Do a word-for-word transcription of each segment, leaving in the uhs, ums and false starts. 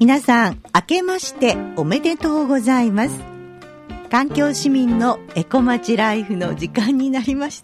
皆さん明けましておめでとうございます。環境市民のエコまちライフの時間になりました、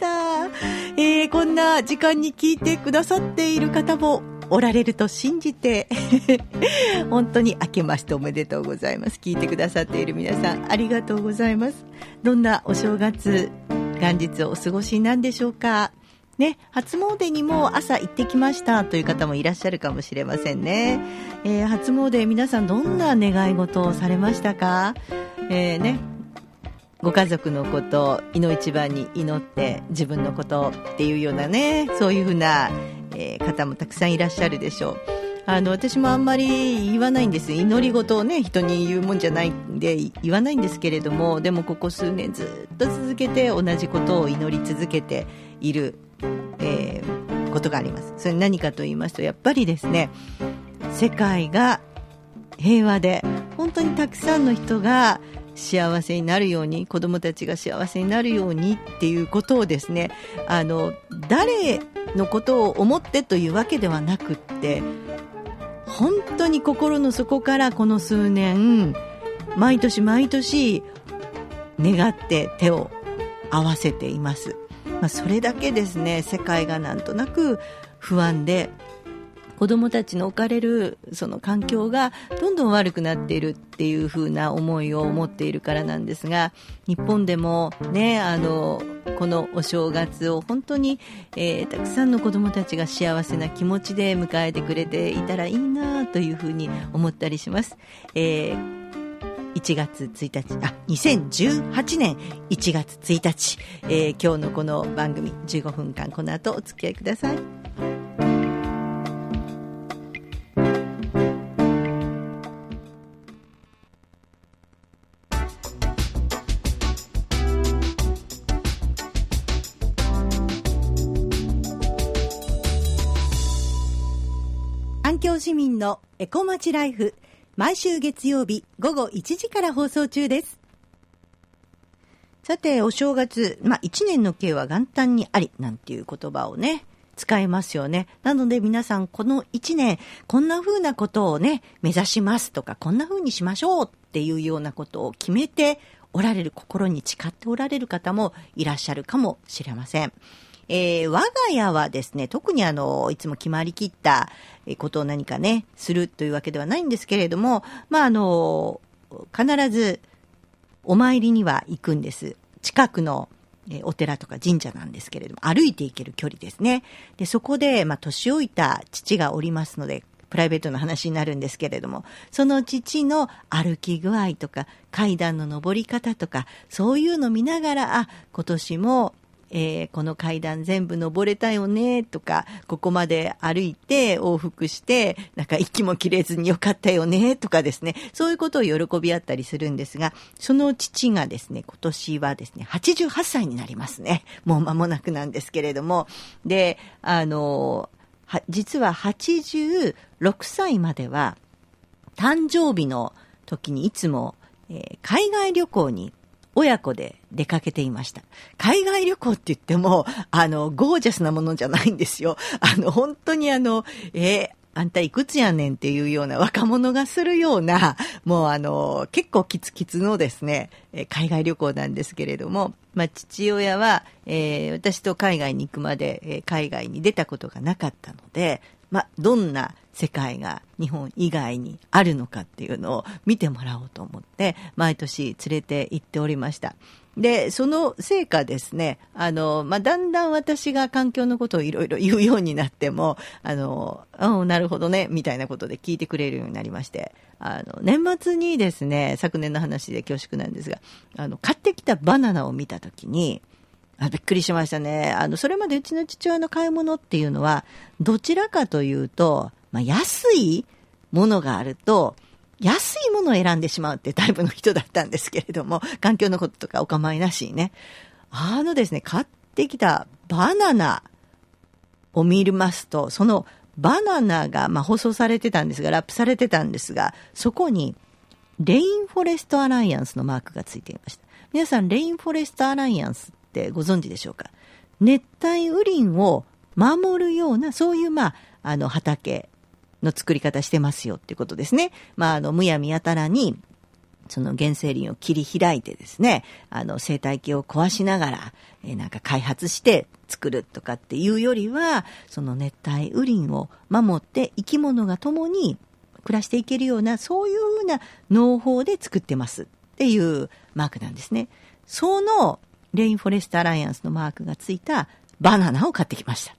えー、こんな時間に聞いてくださっている方もおられると信じて本当に明けましておめでとうございます。聞いてくださっている皆さんありがとうございます。どんなお正月元日をお過ごしなんでしょうかね、初詣にも朝行ってきましたという方もいらっしゃるかもしれませんね、えー、初詣皆さんどんな願い事をされましたか、えーね、ご家族のこといの一番に祈って自分のことっていうようなね、そういうふうな、えー、方もたくさんいらっしゃるでしょう。あの私もあんまり言わないんです。祈り事をね人に言うもんじゃないんで言わないんですけれども、でもここ数年ずっと続けて同じことを祈り続けている、えー、ことがあります。それ何かと言いますと、やっぱりですね、世界が平和で本当にたくさんの人が幸せになるように、子どもたちが幸せになるようにっていうことをですね、あの誰のことを思ってというわけではなくって、本当に心の底からこの数年毎年毎年願って手を合わせています。まあ、それだけですね、世界がなんとなく不安で子どもたちの置かれるその環境がどんどん悪くなっているっていう風な思いを持っているからなんですが、日本でもね、あのこのお正月を本当に、えー、たくさんの子どもたちが幸せな気持ちで迎えてくれていたらいいなという風に思ったりします。えーいちがつついたち、あ、にせんじゅうはちねんいちがつついたち、えー、今日のこの番組じゅうごふんかんこの後お付き合いください。環境市民のエコまちライフ、毎週月曜日午後いちじから放送中です。さて、お正月、まあ、いちねんの計は元旦にありなんていう言葉をね使いますよね。なので皆さんこのいちねんこんな風なことをね目指しますとか、こんな風にしましょうっていうようなことを決めておられる、心に誓っておられる方もいらっしゃるかもしれません。えー、我が家はですね、特にあのいつも決まりきったことを何かねするというわけではないんですけれども、まああの必ずお参りには行くんです。近くのお寺とか神社なんですけれども、歩いて行ける距離ですね。でそこで、まあ、年老いた父がおりますので、プライベートの話になるんですけれども、その父の歩き具合とか階段の上り方とか、そういうのを見ながら、あ、今年もえー、この階段全部登れたよねとか、ここまで歩いて往復してなんか息も切れずによかったよねとかですね、そういうことを喜び合ったりするんですが、その父がですね、今年はですねはちじゅうはっさいになりますね。もう間もなくなんですけれども、であのは実ははちじゅうろくさいまでは誕生日の時にいつも、えー、海外旅行に親子で出かけていました。海外旅行って言っても、あの、ゴージャスなものじゃないんですよ。あの、本当にあの、えー、あんたいくつやねんっていうような若者がするような、もうあの、結構キツキツのですね、海外旅行なんですけれども、まあ、父親は、えー、私と海外に行くまで、えー、海外に出たことがなかったので、まあ、どんな世界が日本以外にあるのかっていうのを見てもらおうと思って毎年連れて行っておりました。でその成果ですね、あの、まあ、だんだん私が環境のことをいろいろ言うようになっても、あの、あ、なるほどねみたいなことで聞いてくれるようになりまして、あの年末にですね、昨年の話で恐縮なんですが、あの買ってきたバナナを見たときに、あ、びっくりしましたね。あのそれまでうちの父親の買い物っていうのはどちらかというと、まあ、安いものがあると安いものを選んでしまうっていうタイプの人だったんですけれども、環境のこととかお構いなしにね、あのですね、買ってきたバナナを見ますと、そのバナナが、まあ、包装されてたんですが、ラップされてたんですが、そこにレインフォレストアライアンスのマークがついていました。皆さんレインフォレストアライアンスってご存知でしょうか。熱帯雨林を守るような、そういう、まあ、あの畑の作り方してますよっていうことですね。まあ、あの、むやみやたらに、その原生林を切り開いてですね、あの、生態系を壊しながら、えー、なんか開発して作るとかっていうよりは、その熱帯雨林を守って生き物が共に暮らしていけるような、そういうふうな農法で作ってますっていうマークなんですね。そのレインフォレストアライアンスのマークがついたバナナを買ってきました。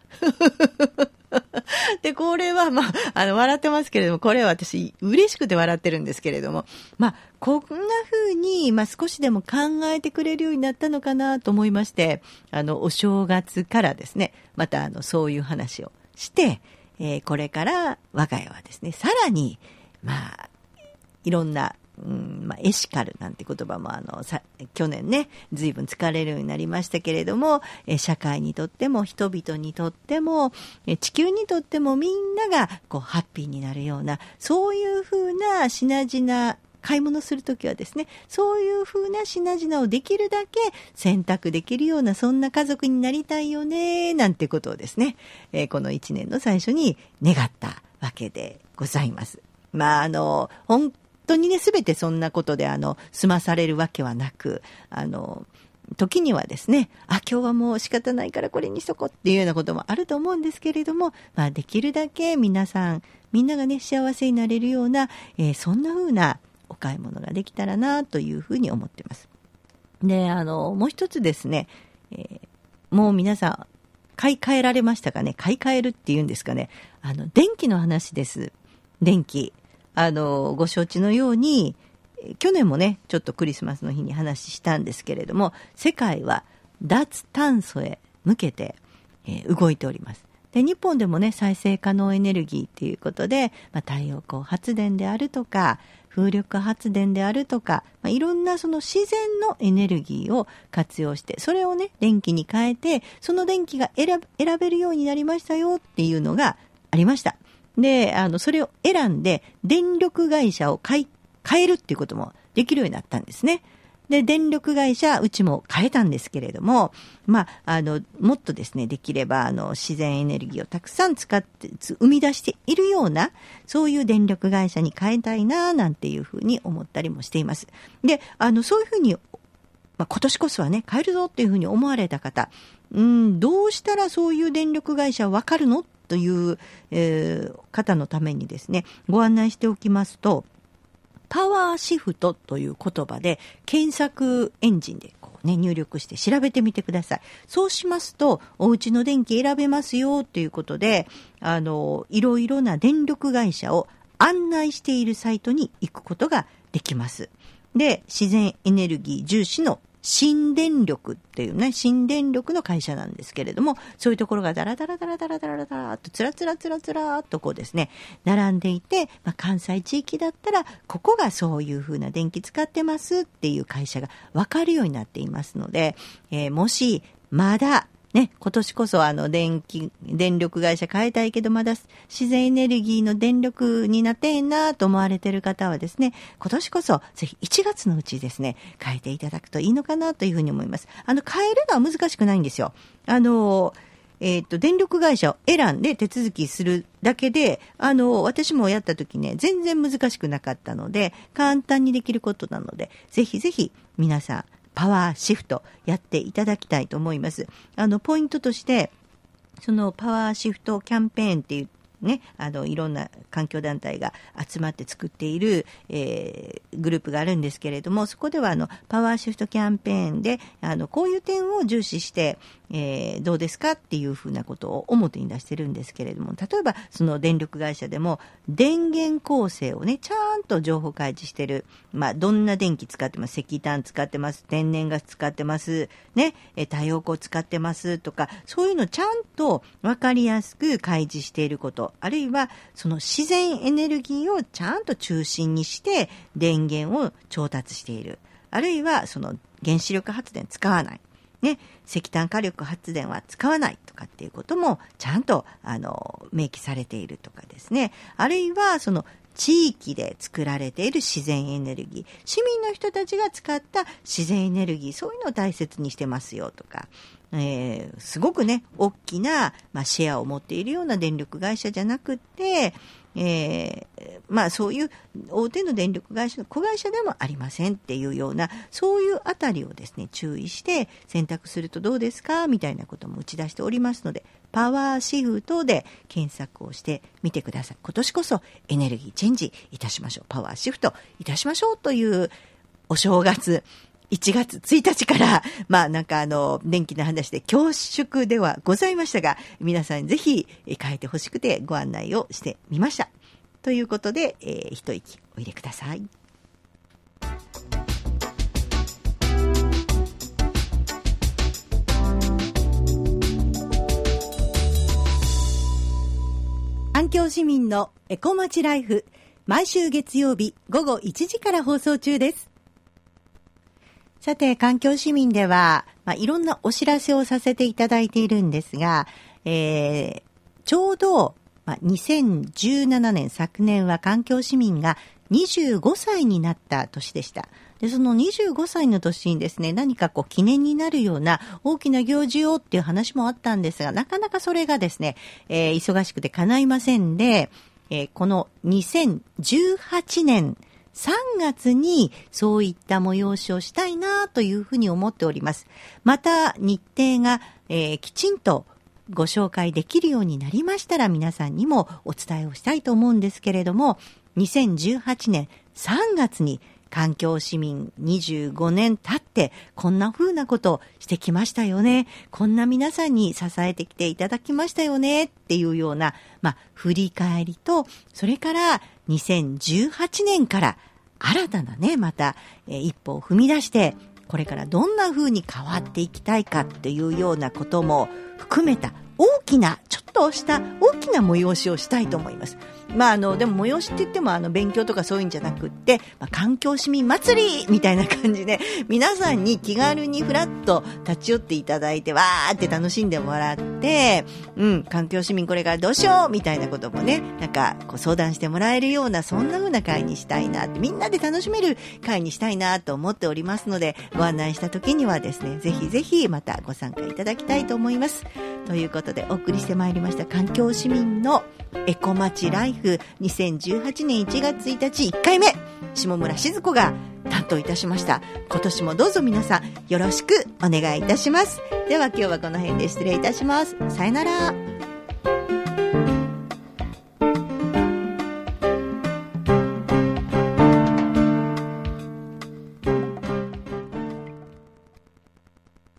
で、これは、まあ、あの、笑ってますけれども、これは私、嬉しくて笑ってるんですけれども、まあ、こんな風に、まあ、少しでも考えてくれるようになったのかなと思いまして、あの、お正月からですね、また、あの、そういう話をして、えー、これから我が家はですね、さらに、まあ、いろんな、うんまあ、エシカルなんて言葉もあのさ去年ね随分使われるようになりましたけれども、え社会にとっても人々にとってもえ地球にとってもみんながこうハッピーになるようなそういうふうな品々買い物するときはですねそういうふうな品々をできるだけ選択できるようなそんな家族になりたいよねなんてことをですね、えー、このいちねんの最初に願ったわけでございます。まああの本本当にね、すべてそんなことで、あの、済まされるわけはなく、あの、時にはですね、あ、今日はもう仕方ないからこれにしとこうっていうようなこともあると思うんですけれども、まあ、できるだけ皆さん、みんながね、幸せになれるような、えー、そんな風なお買い物ができたらな、というふうに思っています。で、あの、もう一つですね、えー、もう皆さん、買い替えられましたかね、買い替えるっていうんですかね、あの、電気の話です。電気。あの、ご承知のように、去年もね、ちょっとクリスマスの日に話したんですけれども、世界は脱炭素へ向けて、えー、動いております。で、日本でもね、再生可能エネルギーということで、まあ、太陽光発電であるとか、風力発電であるとか、まあ、いろんなその自然のエネルギーを活用して、それをね、電気に変えて、その電気が選べ、選べるようになりましたよっていうのがありました。で、あの、それを選んで、電力会社を変え、変えるっていうこともできるようになったんですね。で、電力会社、うちも変えたんですけれども、まあ、あの、もっとですね、できれば、あの、自然エネルギーをたくさん使って、生み出しているような、そういう電力会社に変えたいな、なんていうふうに思ったりもしています。で、あの、そういうふうに、まあ、今年こそはね、変えるぞっていうふうに思われた方、うん、どうしたらそういう電力会社わかるのという、えー、方のためにですね、ご案内しておきますと、パワーシフトという言葉で検索エンジンでこう、ね、入力して調べてみてください。そうしますと、お家の電気選べますよということで、あの、いろいろな電力会社を案内しているサイトに行くことができます。で、自然エネルギー重視の新電力っていうね、新電力の会社なんですけれども、そういうところがダラダラダラダラダラダラっとつらつらつらつらっとこうですね、並んでいて、まあ、関西地域だったら、ここがそういう風な電気使ってますっていう会社が分かるようになっていますので、えー、もしまだね、今年こそあの電気、電力会社変えたいけどまだ自然エネルギーの電力になってへんなと思われている方はですね、今年こそぜひいちがつのうちですね、変えていただくといいのかなというふうに思います。あの、変えるのは難しくないんですよ。あの、えっと、電力会社を選んで手続きするだけで、あの、私もやった時ね、全然難しくなかったので、簡単にできることなので、ぜひぜひ皆さん、パワーシフトやっていただきたいと思います。あの、ポイントとして、そのパワーシフトキャンペーンっていうね、あの、いろんな環境団体が集まって作っている、えー、グループがあるんですけれども、そこではあの、パワーシフトキャンペーンで、あの、こういう点を重視して、えー、どうですかっていうふうなことを表に出してるんですけれども、例えばその電力会社でも電源構成をね、ちゃんと情報開示してる。まあ、どんな電気使ってます、石炭使ってます、天然ガス使ってます、ね、太陽光使ってますとか、そういうのちゃんとわかりやすく開示していること、あるいはその自然エネルギーをちゃんと中心にして電源を調達している。あるいはその原子力発電使わない。ね、石炭火力発電は使わないとかっていうこともちゃんとあの明記されているとかですね。あるいはその地域で作られている自然エネルギー、市民の人たちが使った自然エネルギー、そういうのを大切にしてますよとか、えー、すごくね大きな、まあ、シェアを持っているような電力会社じゃなくて、えー、まあそういう大手の電力会社の子会社でもありませんっていうような、そういうあたりをですね注意して選択するとどうですかみたいなことも打ち出しておりますので、パワーシフトで検索をしてみてください。今年こそエネルギーチェンジいたしましょう、パワーシフトいたしましょうというお正月いちがつついたちから、まあなんかあの、電気の話で恐縮ではございましたが、皆さんぜひ変えてほしくてご案内をしてみました。ということで、えー、一息お入れください。環境市民のエコまちライフ、毎週月曜日午後いちじから放送中です。さて、環境市民では、まあ、いろんなお知らせをさせていただいているんですが、えー、ちょうど、まあ、にせんじゅうななねん、昨年は環境市民がにじゅうごさいになった年でした。で、そのにじゅうごさいの年にですね、何かこう記念になるような大きな行事をっていう話もあったんですが、なかなかそれがですね、えー、忙しくて叶いませんで、えー、このにせんじゅうはちねんさんがつにそういった催しをしたいなというふうに思っております。また日程が、えー、きちんとご紹介できるようになりましたら皆さんにもお伝えをしたいと思うんですけれども、にせんじゅうはちねんさんがつに環境市民にじゅうごねん経ってこんな風なことをしてきましたよね。こんな皆さんに支えてきていただきましたよねっていうような、まあ、振り返りと、それからにせんじゅうはちねんから新たなね、また、えー、一歩を踏み出して、これからどんな風に変わっていきたいかっていうようなことも含めた大きな、ちょっとした大きな催しをしたいと思います。まああの、でも催しって言ってもあの勉強とかそういうんじゃなくって、まあ、環境市民祭りみたいな感じで、皆さんに気軽にフラッと立ち寄っていただいて、わーって楽しんでもらって、うん、環境市民これからどうしようみたいなこともね、なんかこう相談してもらえるような、そんな風な会にしたいなって、みんなで楽しめる会にしたいなと思っておりますので、ご案内した時にはですね、ぜひぜひまたご参加いただきたいと思います。ということでお送りしてまいりました環境市民のエコまちライフにせんじゅうはちねんいちがつついたちいっかいめ、下村静子が担当いたしました。今年もどうぞ皆さんよろしくお願いいたします。では今日はこの辺で失礼いたします。さよなら。